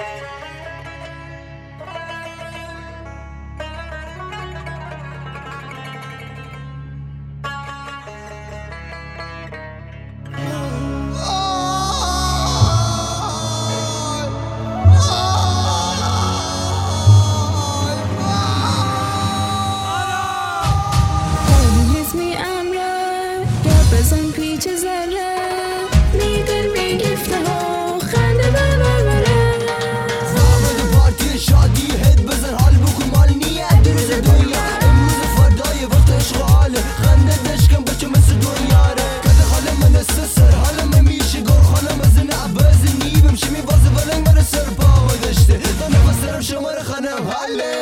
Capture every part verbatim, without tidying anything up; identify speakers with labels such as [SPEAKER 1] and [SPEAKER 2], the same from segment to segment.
[SPEAKER 1] بزن پیچ ذره میدل میگفته ها خنده ببر بره
[SPEAKER 2] فهمد پارتی شادی هد بزن حال بکن مال نیه در روز دنیا امروز فردای وقت عشق حاله خنده دشکم بچه مثل دنیا ره کده خاله من استسر حالا من میشه گل خانه مزن عباز نیبم شمی بازه بلنگ بره سر پا و دشته تا نفسرم شماره خانم حاله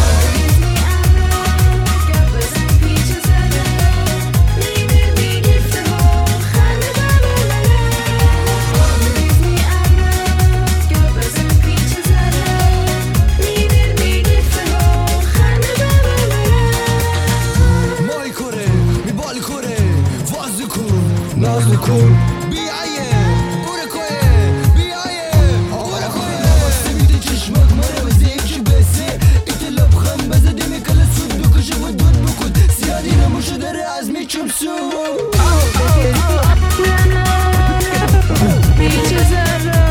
[SPEAKER 2] نازل کن بیایه بوره کوه بیایه بوره کوه واسه میده چشمک مره و زیبشی بسه ایت لبخم بزده میکل سود بکشه و دود بکن زیادی نموشه داره از میچم سو
[SPEAKER 1] پیچ زره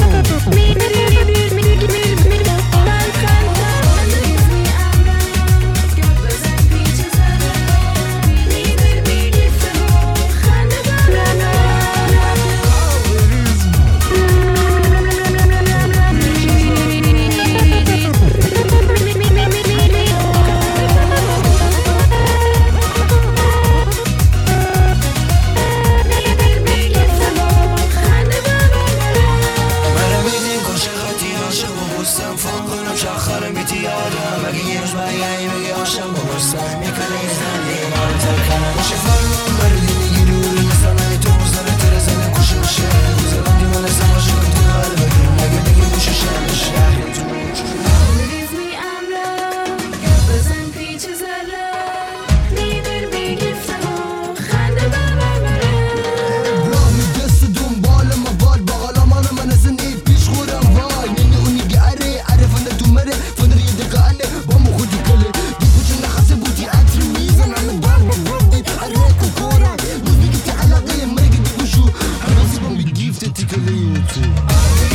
[SPEAKER 1] شخر بیتی آدم اگه یه روز برگردی بگی عاشق ببستم میکنه زنده مال ترکنه باشه فرمان بردی میگیری اوری نسانه تو مزداره تره زنه کشه میشه روزه بندی من ازم باشه کنی تو قلبه گرم اگه بگی گوشه شمش شهری تو ریزمی امره بزن پیچ زره میدر میگفته ها خنده ببر بره
[SPEAKER 2] راه میدست دنبال مواد با حالا مال من ازن ای پیش خورم وای نینه اونی گره عرفنده تو مره فندر یه دقانه با مو خودی کله دی پوچه نخصه بودی عطر میزن همه دار با بردی حره ککورم روز بگیتی علاقه مرگی دی بشو هر بسی با میگیفته تیکله یوتو